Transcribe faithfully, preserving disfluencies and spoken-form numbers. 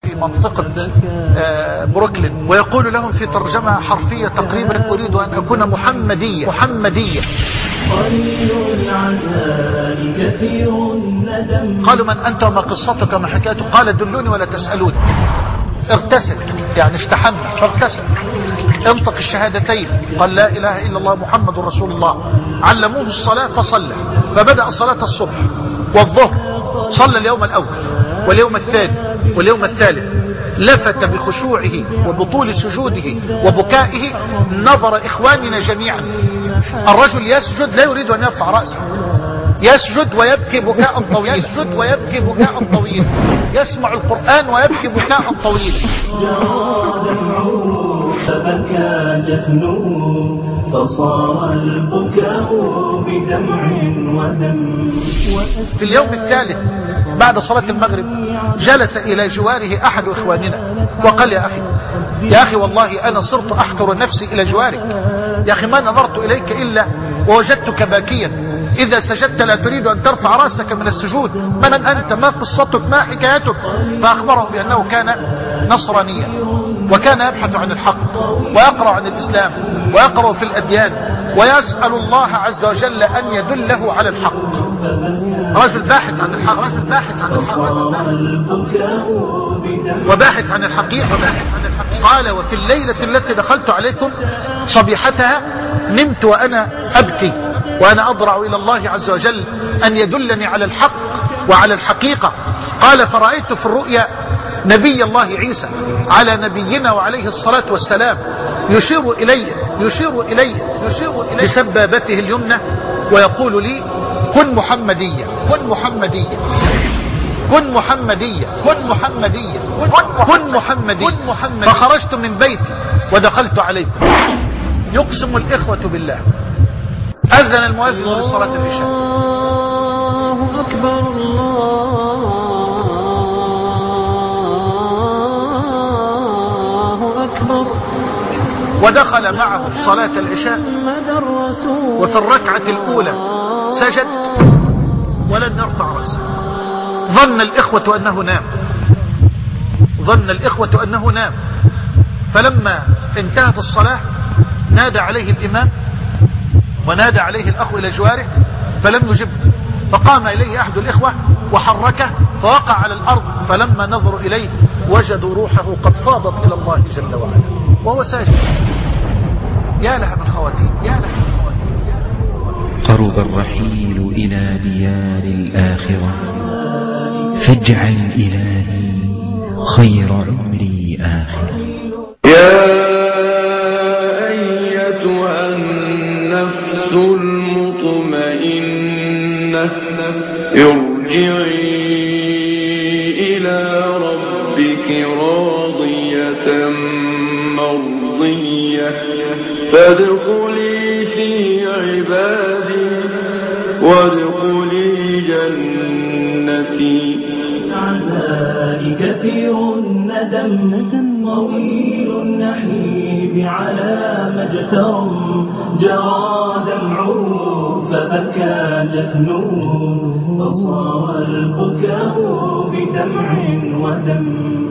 في منطقة بروكلين، ويقول لهم في ترجمة حرفية تقريبا: أريد أن أكون محمدية محمدية. قالوا: من أنت وما قصتك وما حكايتك؟ قال: دلوني ولا تسألوني. اغتسل يعني استحمى فاغتسل. انطق الشهادتين، قال: لا إله إلا الله محمد رسول الله. علموه الصلاة فصلى، فبدأ صلاة الصبح والظهر، صلى اليوم الأول واليوم الثاني واليوم الثالث، لفت بخشوعه وبطول سجوده وبكائه نظر إخواننا جميعا. الرجل يسجد لا يريد أن يرفع رأسه، يسجد ويبكي بكاء طويلا، يسجد ويبكي بكاء طويلا، يسمع القرآن ويبكي بكاء طويلا. فبكى جفنه فصار البكاء بدمع ودم. في اليوم الثالث بعد صلاة المغرب جلس إلى جواره أحد إخواننا وقال: يا أخي يا أخي والله أنا صرت أحقر نفسي إلى جوارك، يا أخي ما نظرت إليك إلا ووجدتك باكيا، إذا سجدت لا تريد أن ترفع رأسك من السجود، من أنت؟ ما قصتك؟ ما حكايتك؟ فأخبره بأنه كان نصرانيا وكان يبحث عن الحق ويقرأ عن الإسلام ويقرأ في الأديان ويسأل الله عز وجل أن يدله على الحق. رجل باحث عن الحق، رجل باحث عن الحق وباحث عن الحقيقة. قال: وفي الليلة التي دخلت عليكم صبيحتها نمت وأنا أبكي وأنا أضرع إلى الله عز وجل أن يدلني على الحق وعلى الحقيقة. قال: فرأيت في الرؤيا نبي الله عيسى على نبينا وعليه الصلاة والسلام يشير إلي يشير إلي يشير إلي بسبابته اليمنى ويقول لي: كن محمدية كن محمدية كن محمدية كن محمدية كن محمدية. فخرجت من بيتي ودخلت عليكم. يقسم الإخوة بالله أذن المؤذن لصلاة العشاء. الله أكبر الله أكبر. ودخل معه صلاة العشاء، وفي الركعة الأولى سجد ولم يرفع رأسه. ظن الإخوة أنه نام ظن الإخوة أنه نام فلما انتهت الصلاة نادى عليه الإمام ونادى عليه الأخ إلى جواره فلم يجب، فقام إليه أحد الإخوة وحركه فوقع على الأرض، فلما نظروا إليه وجدوا روحه قد فاضت إلى الله جل وعلا وهو ساجد. يا لها من خواتيم، يا لها من خواتيم. قرب الرحيل إلى ديار الآخرة، فاجعل إلهي خير عمري آخرة. يا أيتها النفس المطمئنة ارجعي إلى ربك راضية مرضية فادخلي في عبادي وادخلي جنتي. العزاء كثير الندم طويل النحيب على ما اجترم، جرى دمعه فبكى جفنه فصار البكاء بدمع ودم.